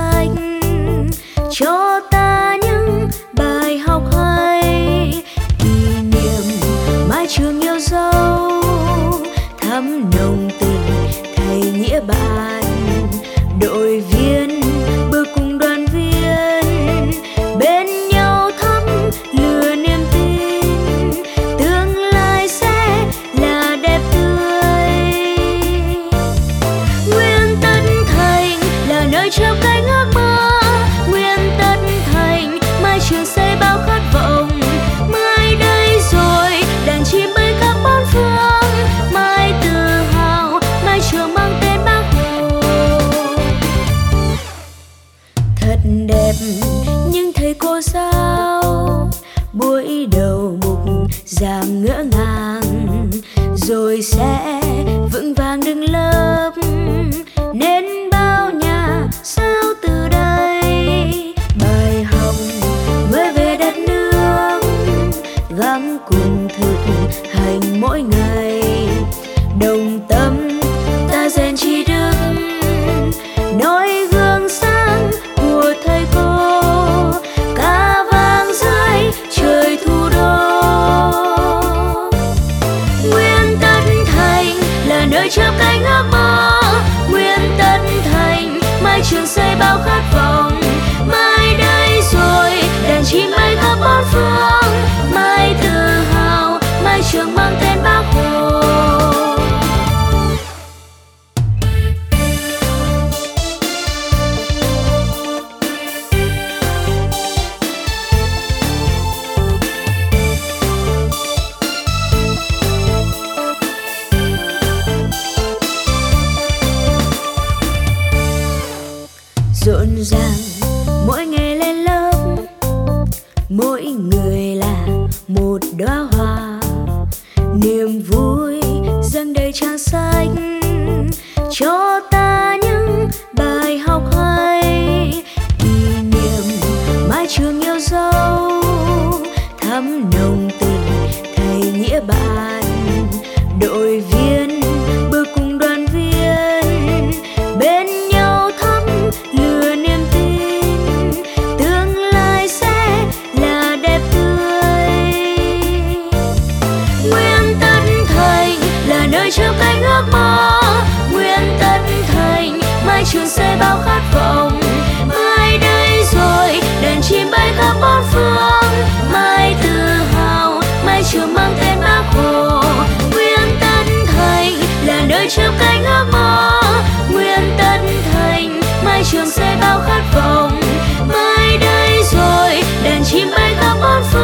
sách cho ta những bài học hay, kỷ niệm mái trường yêu dấu, thắm nồng tình thầy nghĩa bạn, đội viên bước cùng đoàn viên bên nhau thắm lửa niềm tin, tương lai sẽ là đẹp tươi. Nguyên Tân Thành là nơi trao cánh ước mơ, Nguyên Tân Thành mái trường xây bao khát vọng, mai đây rồi đàn chim bay khắp bốn phương, mai tự hào mái trường mang tên Bác Hồ. Thật đẹp nhưng thầy cô giáo buổi đầu mục giảng ngỡ ngàng, rồi sẽ vững vàng đứng lớp nên bao nhà sao từ đây. Bài học mới về đất nước, gắng cùng thực hành mỗi ngày, đồng tâm ta rèn tri đức, noi gương sáng của thầy cô, ca vang dưới trời thủ đô. Nguyên Tân Thành là nơi chớp cánh ước mơ, Nguyên Tân Thành mái trường xây bao khát vọng, mai đây rồi đàn chim bay khắp bốn phương, mai tự hào mái trường mang tên Bác Hồ. Rộn ràng mỗi ngày lên lớp, mỗi người là một đóa hoa, niềm vui dâng đầy trang sách cho ta những bài học hay, kỷ niệm mái trường yêu dấu, thắm nồng tình thầy nghĩa bạn, đội viên bước cùng đoàn viên bên nhau thắm lửa niềm tin, tương lai sẽ là đẹp tươi. Nguyên Tân Thành là nơi chớp cánh ước mơ, Nguyên Tân Thành mái trường xây bao khát vọng, mai đây rồi đàn chim bay khắp bốn phương, mai tự hào mái trường mang tên Bác Hồ. Nguyên Tân Thành là nơi chớp cánh ước mơ, Nguyên Tân Thành mái trường xây bao khát vọng, mai đây rồi đàn chim bay khắp bốn phương.